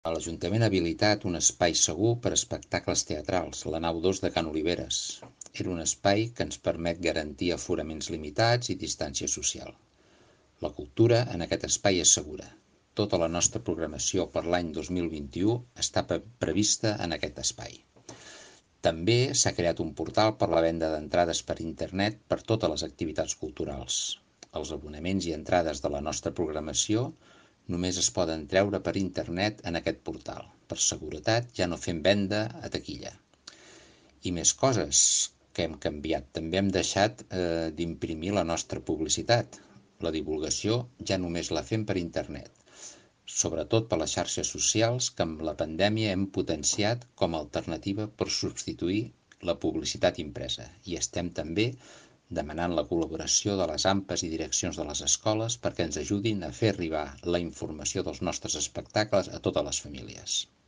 L'Ajuntament ha habilitat un espai segur per a espectacles teatrals, la nau 2 de Can Oliveres. Era un espai que ens permet garantir aforaments limitats i distància social. La cultura en aquest espai és segura. Tota la nostra programació per l'any 2021 està prevista en aquest espai. També s'ha creat un portal per la venda d'entrades per internet per totes les activitats culturals. Els abonaments i entrades de la nostra programació només es poden treure per internet en aquest portal. Per seguretat ja no fem venda a taquilla. I més coses que hem canviat. També hem deixat d'imprimir la nostra publicitat. La divulgació ja només la fem per internet, sobretot per les xarxes socials que amb la pandèmia hem potenciat com a alternativa per substituir la publicitat impresa. I estem també demanant la col·laboració de les AMPAs i direccions de les escoles perquè ens ajudin a fer arribar la informació dels nostres espectacles a totes les famílies.